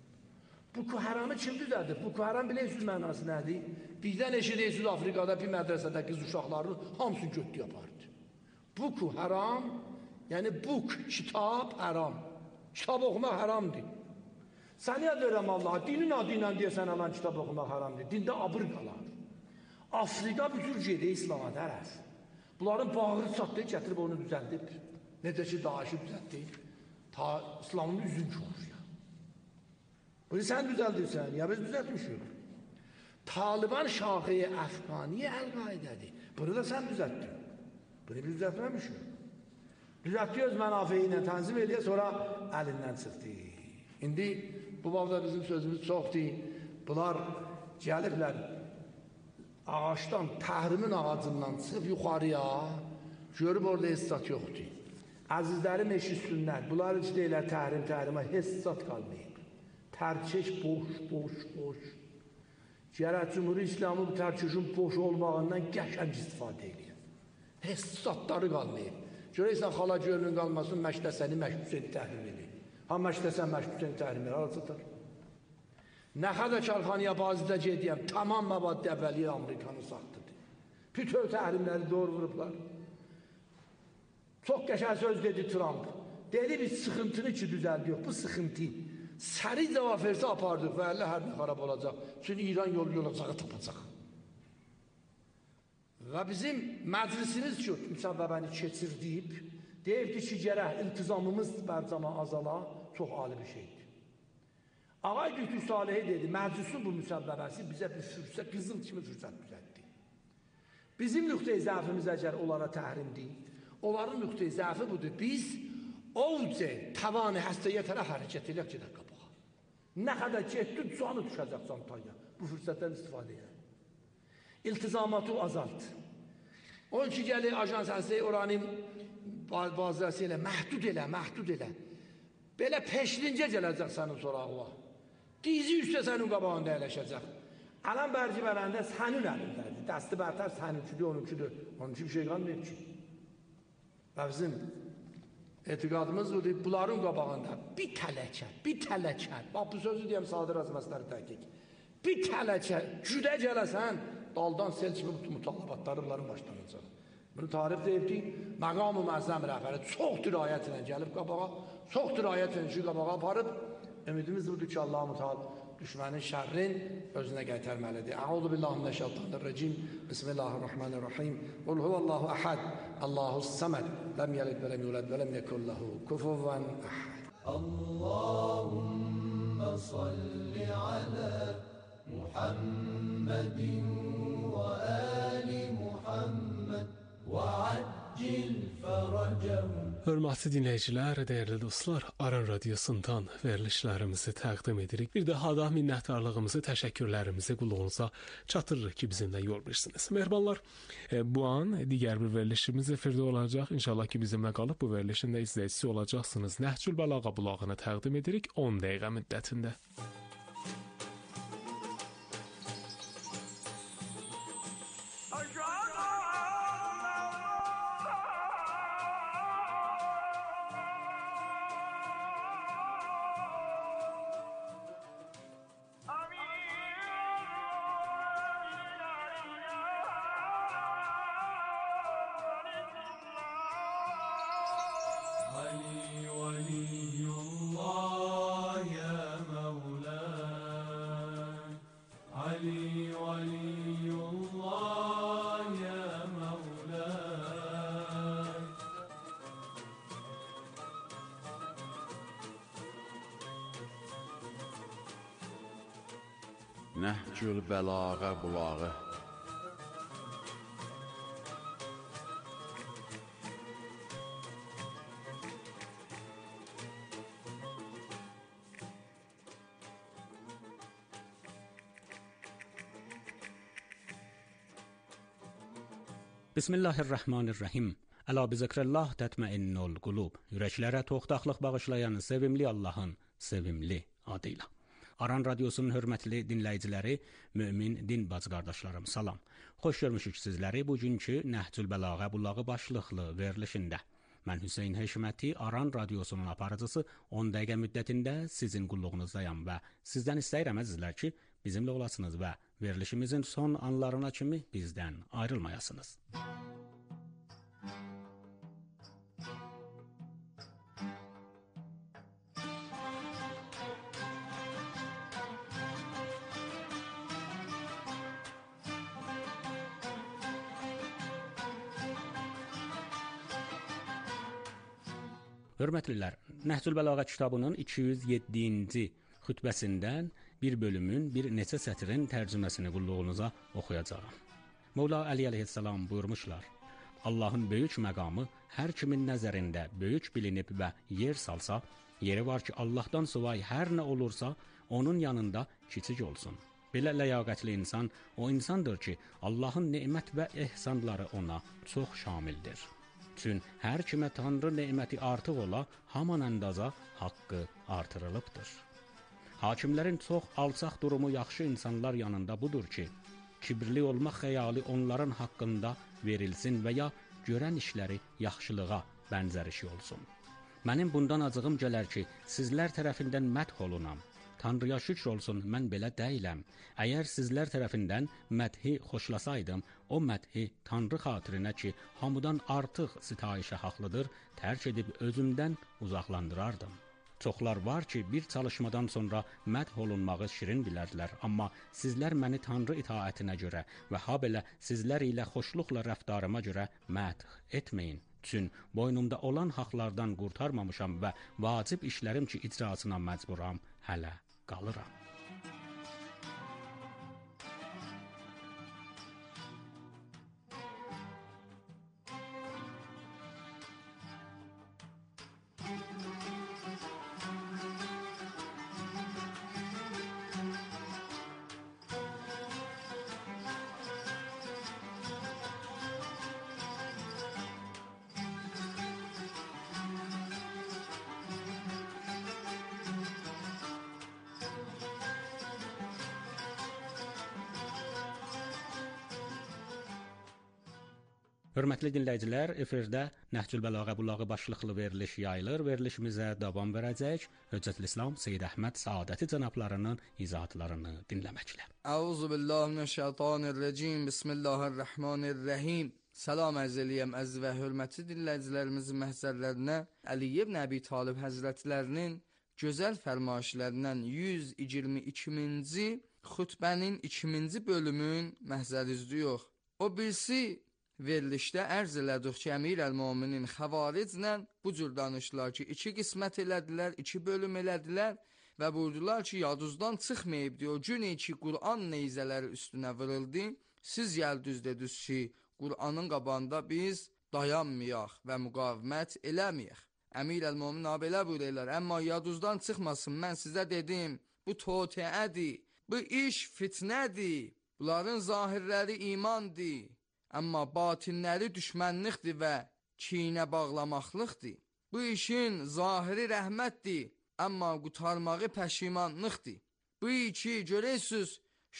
Boko Haram'ı kim düzəldi? Boko Haram bilirsiniz mənası nədir? Birdən eşidirsiniz Afrikada bir mədrəsədə qız uşaqlarını hamısını götdü yapardı. Boko Haram, yəni buk, kitab, haram. Kitab oxumaq haramdır. Sən niyə deyirəm Allaha? Dinin adı ilə deyəsən alan kitab oxumaq haramdır. Dində abır qalar. Afrika bütün gedə İslama dərəz. Bunların bağırı çatdı, gətirib onu düzəldib. Necə ki, Daişi düzəltdi. Ta İslamın üzün çoxur ya. Bunu sən düzəldirsən, ya biz düzəltmişik. Taliban şaxiyə Əfqaniyə Əl-Qaidədir. Bunu da sən düzəltdin. Bunu biz düzəltməmişik. Düzəltdi, öz mənafe ilə tənzim eləyə, sonra əlindən çıxdı. İndi bu babda bizim sözümüz çoxdur. Bunlar gəliblər ağaçdan, təhrimin ağacından çıxıb yuxarıya, görüb orada hissat yoxdur. Əzizlərim eşitsinlər, bunlar heç deyilər təhrimə, hissat qalmayıb. Tərkeş boş. Gərək Cumhuri İslamı bu tərkeşin boş olmağından qəşəng istifadə edir. Hissatları qalmayıb. Görəysən, xala gölünün qalmasın, məşdəsəni Məşdüseni təhrim edir. Ha məşdəsən Məşdüseni təhrim edir, arasıdır. Nə qədər karxanaya bazıda gediyəm, tamam məbaddə əvvəliyə Amerikanı saxtıdır. Bütün təhrimləri doğru vurublar. Çox qəşəng söz dedi Trump. Dedi, biz sıxıntını ki düzəldik, bu sıxıntı. Səri cavab versə apardıq və əllə hər bir xarab olacaq. Çünki İran yolacağı tapacaq. Və bizim məclisimiz ki, müsəbbəni keçirdiyib, deyibdir ki, gərək iltizamımız bərcama azala, çox ali bir şeydir. Ağay Dühtü Salihi dedi, məclisin bu müsəbbəbəsi bizə bir fürsət, qızıl kimi fürsət düzəltdi. Bizim nöqtəyi zəfimiz əgər onlara təhrimdir, onların nöqtəyi zəfi budur. Biz ovcə, tavanı, həstəyə tərəf hərəkət edək gedək qabağa. Nə qədər getdi, canı düşəcək cantaya. Bu fürsətdən istifadə edək. İltizamatı azalt. Onun ki, gəlir ajans həstəyi oranın bazısı ilə, məhdud elə. Belə peşlincə gələcək sənin sorağına. Dizi üstə sənin qabağında əyləşəcək. Alan bərci verəndə sənin əlindədir. Dəsti bərtər səninkidir, onunkidir. Onun ki, bir şey qalmayıb ki. Və bizim etiqadımız budur, bunların qabağında bir tələkə, bax bu sözü deyəm Sadir Azməsləri təhqiq, bir tələkə, güdə gələsən, daldan sel kimi mutalabatları bunların başlanacaq. Bunu tarif deyibdir, məqam-ı məzzəm rəhbəri çox dirayətlə gəlib qabağa, çox dirayətlə ki, qabağa aparıb, ümidimiz budur ki, Allah-u Teala düşmənin şərrin özünə qaytarməlidir. Əuzu billahi mineşşeytanirracim. Bismillahirrahmanirrahim. Qul huvallahu ahad. Allahus-samed. Lem yelid ve lem yulad ve lem yekun lehu kufuven ahad. Allahumme salli ala Muhammedin ve ali Muhammed ve accil feracahum. Hörmətli dinləyicilər, dəyərli dostlar, Aran Radiosundan verilişlərimizi təqdim edirik. Bir daha da minnətdarlığımızı, təşəkkürlərimizi qulluğunuza çatdırırıq ki, bizimlə yol verirsiniz. Mehribanlar, bu an digər bir verilişimiz efirdə olacaq. İnşallah ki, bizimlə qalıb bu verilişin də izləyicisi olacaqsınız. Nəhcül Bəlağa bulağını təqdim edirik 10 dəqiqə müddətində. Nəhcül Bəlağa bulağı. Bismillahirrahmanirrahim. Əla bi zikrəllah tətməinnul qulub. Ürəklərə toxtaqlıq bağışlayan sevimli Allahın sevimli adıyla. Aran Radiosunun hörmətli dinləyiciləri, mömin din bacı qardaşlarım, salam. Xoş görmüşük sizləri bugünkü Nəhcül Bəlağa bulağı başlıqlı verilişində. Mən Hüseyn Heşməti, Aran Radiosunun aparıcısı 10 dəqiqə müddətində sizin qulluğunuzdayam və sizdən istəyirəm əzizlər ki, bizimlə olasınız və verilişimizin son anlarına kimi bizdən ayrılmayasınız. Hörmətlilər, Nəhcül Bəlağa kitabının 207-ci xütbəsindən bir bölümün bir neçə sətrin tərcüməsini qulluğunuza oxuyacağam. Mövla Əli əleyhissalam buyurmuşlar: Allahın böyük məqamı hər kimin nəzərində böyük bilinib və yer salsa, yeri var ki, Allahdan savayı hər nə olursa, onun yanında kiçik olsun. Belə ləyaqətli insan o insandır ki, Allahın nemət və ehsanları ona çox şamildir. Çün hər kimə Tanrı neməti artıq ola, haman andaza haqqı artırılıbdır. Hakimlərin çox alçaq durumu yaxşı insanlar yanında budur ki, kibirli olmaq xəyalı onların haqqında verilsin və ya görən işləri yaxşılığa bənzər işi olsun. Mənim bundan acığım gələr ki, sizlər tərəfindən mədh olunam. Tanrıya şükür olsun, mən belə deyiləm. Əgər sizlər tərəfindən mədhi xoşlasaydım, o mədhi Tanrı xatirinə ki, hamıdan artıq sitayişə haqlıdır, tərk edib özümdən uzaqlandırardım. Çoxlar var ki, bir çalışmadan sonra mədh olunmağı şirin bilərdilər, amma sizlər məni Tanrı itaətinə görə və habelə sizlər ilə xoşluqla rəftarıma görə mədh etməyin. Çün boynumda olan haqlardan qurtarmamışam və vacib işlərim ki, icrasına məcburam, hələ qalıram. Hörmətli dinləyicilər, efirdə Nəhcül Bəlağə Bulağı başlıqlı veriliş yayılır. Verilişimizə davam verəcək. Hüccətülislam Seyyid Əhməd Saadəti cənablarının izahatlarını dinləməklə. Euzubillahimineşşeytanirracim. Bismillahirrahmanirrahim. Salam ərz eləyəm əziz və hörmətli dinləyicilərimizin məhzərlərinə Əli ibn Əbi Talib həzrətlərinin gözəl fərmayişlərindən 122-ci xutbənin 2-ci bölümün məhzərizliyox. O birisi verilişdə ərz elədik ki, Əmir əl-Mominin xəvariclə bu cür danışdılar ki, 2 qismət elədilər, 2 bölüm elədilər və buyurdular ki, yadınızdan çıxmayıb, o gün ki, Qur'an neyzələri üstünə vırıldı, siz gəldiniz dediniz ki, Qur'anın qabağında biz dayanmayaq və müqavimət eləməyək. Əmir əl-Momin belə buyururlar, amma yadınızdan çıxmasın, mən sizə dedim, bu toteədir, bu iş fitnədir, bunların zahirləri imandır. Amma batinləri düşmənlikdir və kinə bağlamaqlıqdır. Bu işin zahiri rəhmətdir, amma qutarmağı pəşimanlıqdır. Bu iki görəysiniz,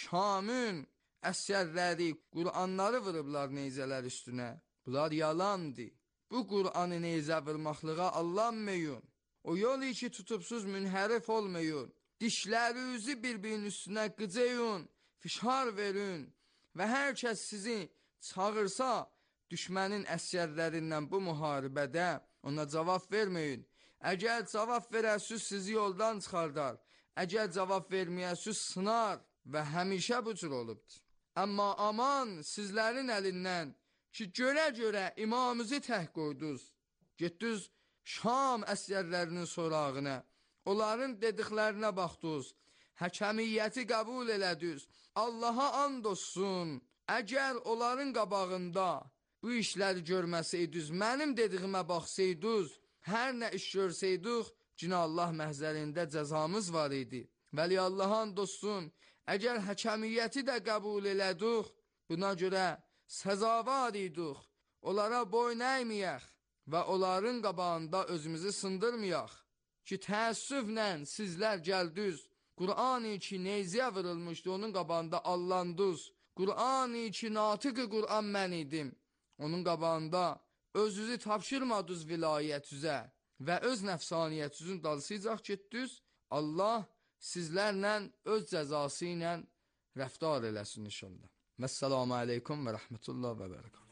Şamın əsərləri, Qur'anları vırıblar neyzələr üstünə. Bunlar yalandır. Bu Qur'anı neyzə vırmaqlığa allanmayın. O yol ki tutubsuz münhərif olmayın. Dişlərinizi bir-birinin üstünə qıcayın, fişar verin və hər kəs sizi çağırsa, düşmənin əsgərlərindən bu müharibədə ona cavab verməyin. Əgər cavab verəsiz, sizi yoldan çıxardar. Əgər cavab verməyəsiz, sınar və həmişə bu cür olubdur. Amma aman sizlərin əlindən ki, görə imamımızı təh qoydunuz. Getdiniz Şam əsgərlərinin sorağına, onların dediklərinə baxdınız, həkəmiyyəti qəbul elədiniz. Allaha and olsun. Əgər onların qabağında bu işləri görməsəydiniz, mənim dediyimə baxsaydınız, hər nə iş görsəydik, Cina Allah məhzərində cəzamız var idi. Vəli Allah'ın dostun, əgər həkəmiyyəti də qəbul elədik, buna görə səzavar idik, onlara boyun əyməyək və onların qabağında özümüzü sındırmayaq ki, təəssüflə sizlər gəldiniz, Qur'an-ı ki neyziyə vırılmışdı, onun qabağında allandınız. Qur'an-ı ki natiq-i Qur'an mən idim. Onun qabağında özünüzü tapşırmadınız vilayətüzə və öz nəfsaniyyətinizin dalısıyacaq getdiniz. Allah sizlərlə öz cəzası ilə rəftar eləsin inşallah. Vəssalamu aleykum və rəhmətullah və bərəkət.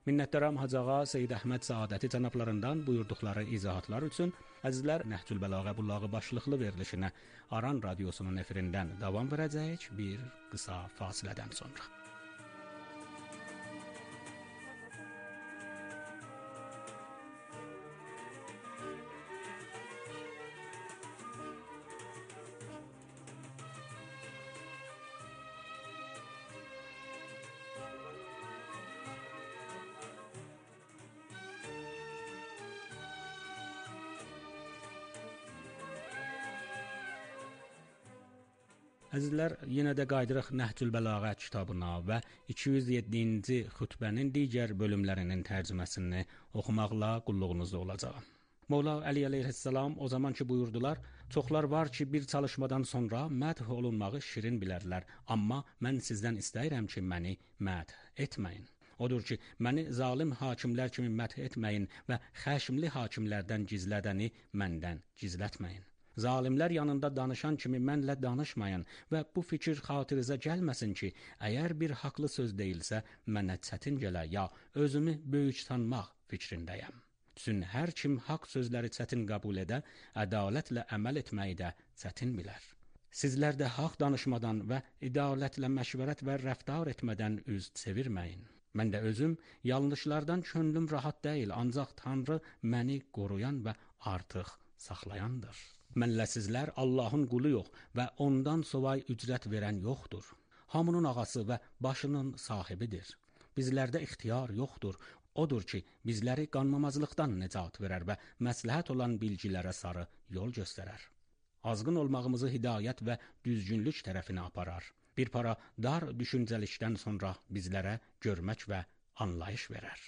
Minnətdaram Hacıağa Seyid Əhməd Səadəti cənablarından buyurduqları izahatlar üçün. Əzizlər, Nəhcül Bəlağə Bulağı başlıqlı verilişinə Aran radiosunun efirindən davam verəcəyik bir qısa fasilədən sonra. Əzizlər, yenə də qayıdırıq Nəhcül Bəlağə kitabına və 207-ci xütbənin digər bölümlərinin tərcüməsini oxumaqla qulluğunuzda olacağam. Molla Əli əleyhissalam o zaman ki buyurdular: "Çoxlar var ki, bir çalışmadan sonra məth olunmağı şirin bilərlər, amma mən sizdən istəyirəm ki, məni məth etməyin. Odur ki, məni zalim hakimlər kimi məth etməyin və xəşmli hakimlərdən gizlədəni məndən gizlətməyin. Zalimlər yanında danışan kimi mənlə danışmayın və bu fikir xatirinizə gəlməsin ki, əgər bir haqlı söz deyilsə, mənə çətin gələ ya özümü böyük sanmaq fikrindəyəm. Çünki hər kim haqq sözləri çətin qəbul edə, ədalətlə əməl etməyi də çətin bilər. Sizlər də haqq danışmadan və ədalətlə məşvərət və rəftar etmədən üz çevirməyin. Mən də özüm yanlışlardan könlüm rahat deyil, ancaq Tanrı məni qoruyan və artıq saxlayandır. Mənlə sizlər Allahın qulu yox və ondan sovay ücrət verən yoxdur. Hamının ağası və başının sahibidir. Bizlərdə ixtiyar yoxdur. Odur ki, bizləri qanmamazlıqdan nicat verər və məsləhət olan bilgilərə sarı yol göstərər. Azğın olmağımızı hidayət və düzgünlük tərəfinə aparar. Bir para dar düşüncəlikdən sonra bizlərə görmək və anlayış verər.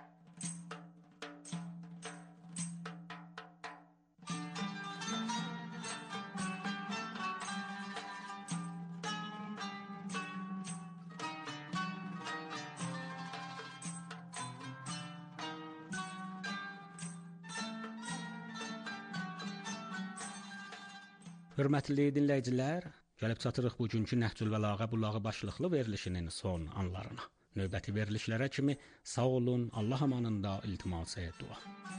Hörmətli dinləyicilər, gəlib çatırıq bugünkü Nəhcül Bəlağə Bulağı başlıqlı verilişinin son anlarına. Növbəti verilişlərə kimi sağ olun, Allah amanında iltimas-ı dua.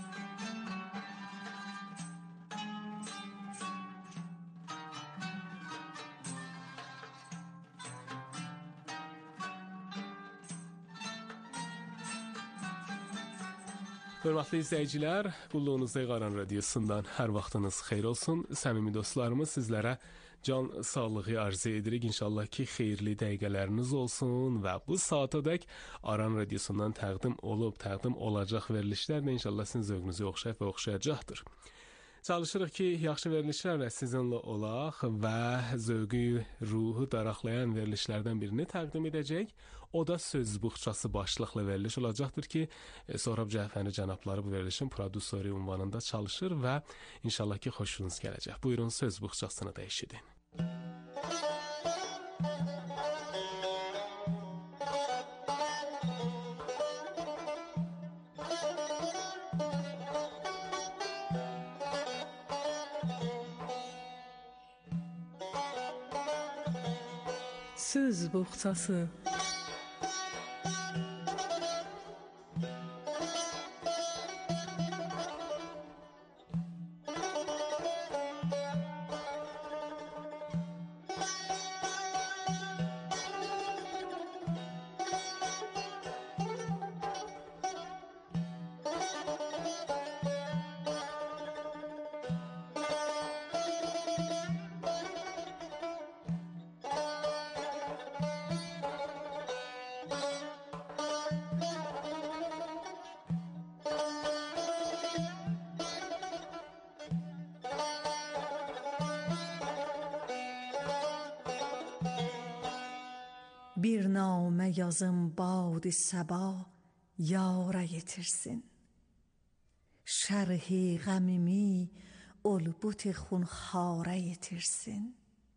Hörmətli izləyicilər, qulluğunuzda Aran radiosundan hər vaxtınız xeyir olsun. Səmimi dostlarımız, sizlərə can sağlığı arzu edirik. İnşallah ki, xeyirli dəqiqələriniz olsun və bu saatədək Aran radiosundan təqdim olacaq verilişlər də inşallah sizin zövqünüzə oxşayıb və oxşayacaqdır. Çalışırıq ki, yaxşı verilişlərlə sizinlə olaq və zövqü, ruhu daraqlayan verilişlərdən birini təqdim edəcək. O da söz buxçası başlıqlı veriliş olacaqdır ki, Sohrab Cəfəri cənabları bu verilişin prodüseri ünvanında çalışır və inşallah ki, xoşunuz gələcək. Buyurun, söz buxçasını da eşidin. Söz buxçası. Bir namə yazım bad-i səba yara yetirsin. Şərhi qəmimi ulbut xunxara yetirsin.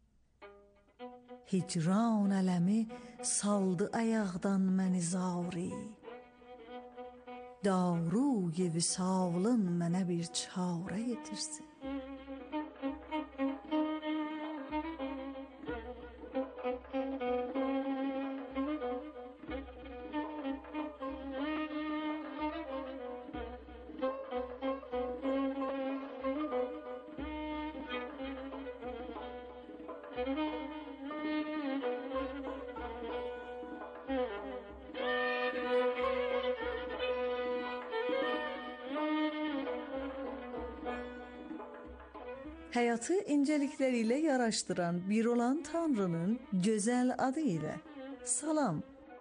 Hicran ələmi saldı ayaqdan məni zari. Daruy visalın mənə bir çara yetirsin. Həyatı incəliklərilə yaraşdıran bir olan Tanrının gözəl adı ilə salam.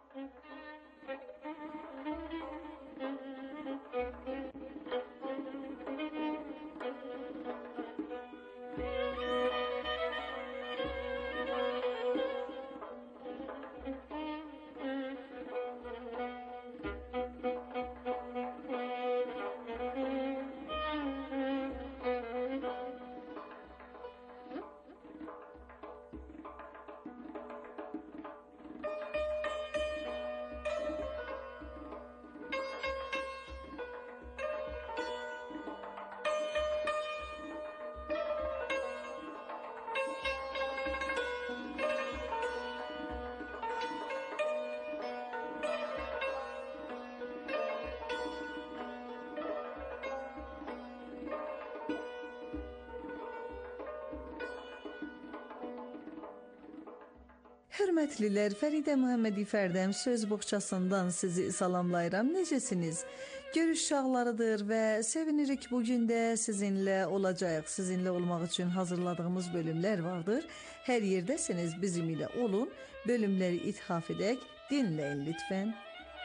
Hörmətlilər, Fəridə Məhəmmədi Fərdəm söz boğçasından sizi salamlayıram. Necəsiniz? Görüş çağlarıdır və sevinirik bugün də sizinlə olacağıq. Sizinlə olmaq üçün hazırladığımız bölümlər vardır. Hər yerdəsiniz, bizim ilə olun. Bölümləri ithaf edək, dinləyin lütfən.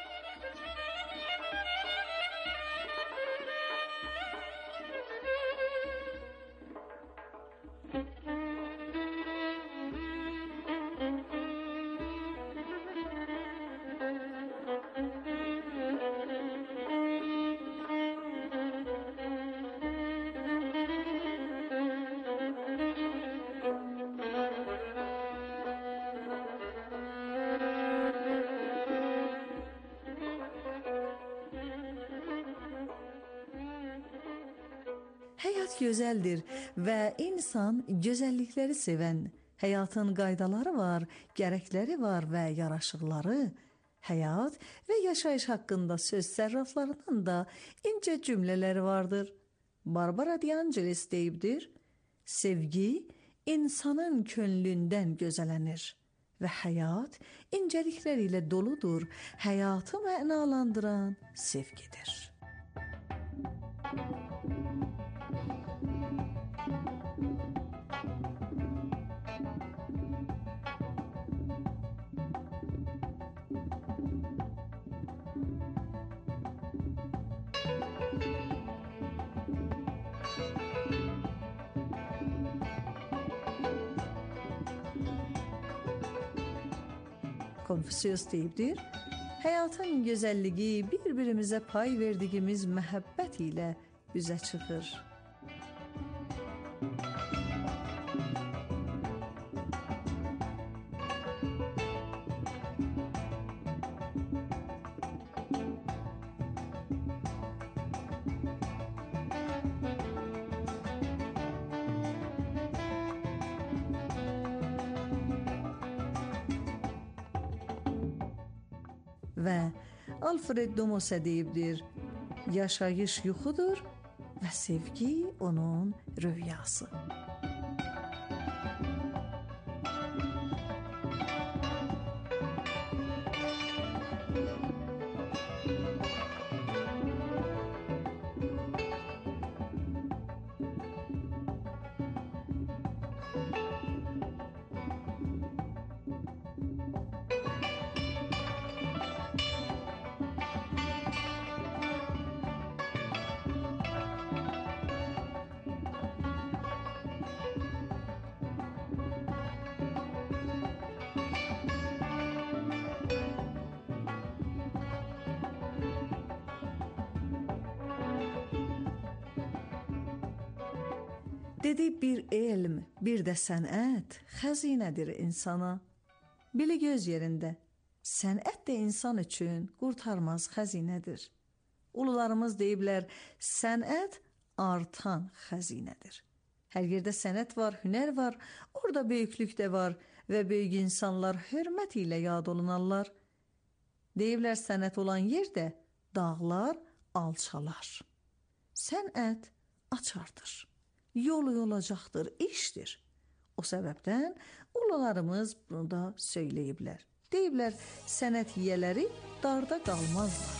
Həyat gözəldir və insan gözəllikləri sevən, həyatın qaydaları var, gərəkləri var və yaraşıqları, həyat və yaşayış haqqında söz sərraflarının da incə cümlələri vardır. Barbara D'Angelis deyibdir, sevgi insanın könlündən gözələnir və həyat incəliklər ilə doludur, həyatı mənalandıran sevgidir. Konfüsiyus deyibdir, həyatın gözəlliyi bir-birimizə pay verdiyimiz məhəbbət ilə üzə çıxır. Və Alfred Domosə deyibdir, yaşayış yuxudur və sevgi onun rüyası. Dedi, bir elm, bir də sənət xəzinədir insana. Bili göz yerində, sənət də insan üçün qurtarmaz xəzinədir. Ulularımız deyiblər, sənət artan xəzinədir. Hər yerdə sənət var, hünər var, orada böyüklük də var və böyük insanlar hörmət ilə yad olunarlar. Deyiblər, sənət olan yerdə dağlar alçalar. Sənət açardır. Yolu olacaqdır, işdir. O səbəbdən ulularımız bunu da söyləyiblər. Deyiblər, sənət yiyələri darda qalmazlar.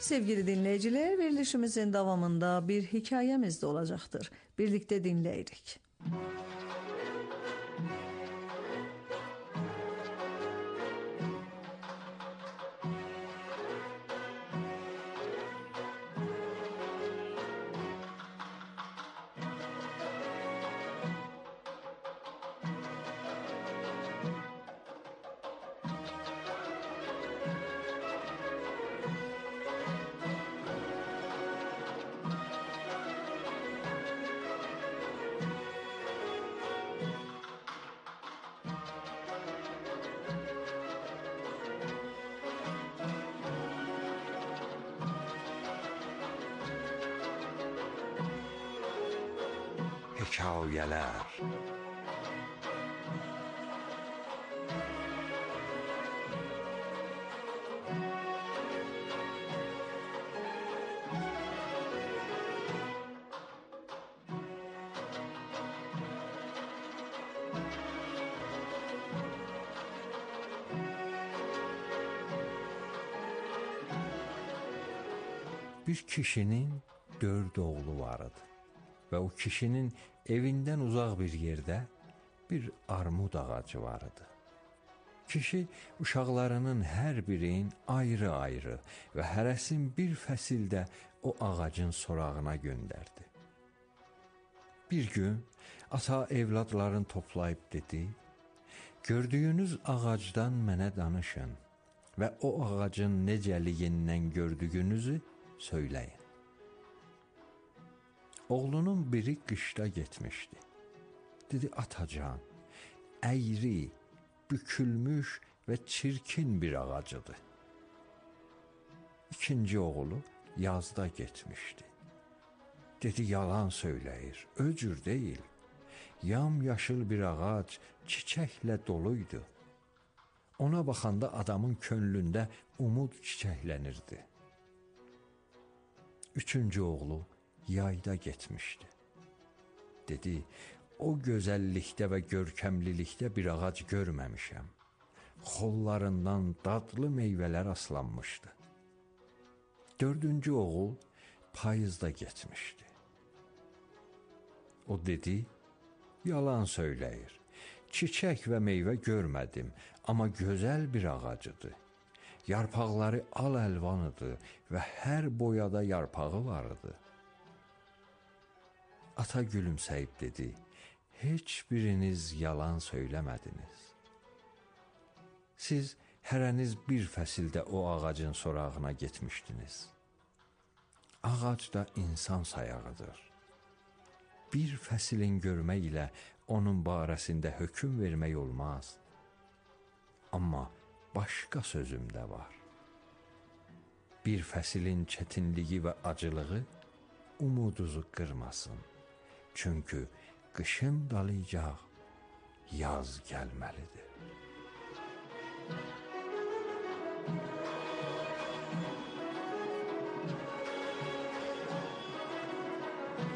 sevgili dinleyiciler, verilişimizin davamında bir hikayemiz de olacaktır. Birlikte dinleyirik. Hekayələr. Bir kişinin 4 oğlu vardı və o kişinin evindən uzaq bir yerdə bir armud ağacı vardı. Kişi uşaqlarının hər birinin ayrı-ayrı və hərəsin bir fəsildə o ağacın sorağına göndərdi. Bir gün ata evladlarını toplayıb dedi: "Gördüyünüz ağacdan mənə danışın və o ağacın necəliyindən gördüyünüzü söyləyin." Oğlunun biri qışda getmişdi. Dedi: "Atacan, əyri, bükülmüş və çirkin bir ağacıdır." İkinci oğlu yazda getmişdi. Dedi: "Yalan söyləyir, öcür deyil. Yamyaşıl bir ağac çiçəklə doluydu. Ona baxanda adamın könlündə umud çiçəklənirdi." Üçüncü oğlu yayda getmişdi. Dedi: "O gözəllikdə və görkəmlilikdə bir ağac görməmişəm. Xollarından dadlı meyvələr aslanmışdı." Dördüncü oğul payızda getmişdi. O dedi: "Yalan söyləyir. Çiçək və meyvə görmədim, amma gözəl bir ağacıdır. Yarpaqları al-əlvan idi və hər boyada yarpağı vardı." Ata gülümsəyib dedi: "Heç biriniz yalan söyləmədiniz. Siz hərəniz bir fəsildə o ağacın sorağına getmişdiniz. Ağac da insan sayağıdır. Bir fəsilin görmək ilə onun barəsində hökm vermək olmaz. Amma başqa sözüm də var. Bir fəsilin çətinliyi və acılığı umudunuzu qırmasın. Çünki qışın dalayacaq, yaz gəlməlidir."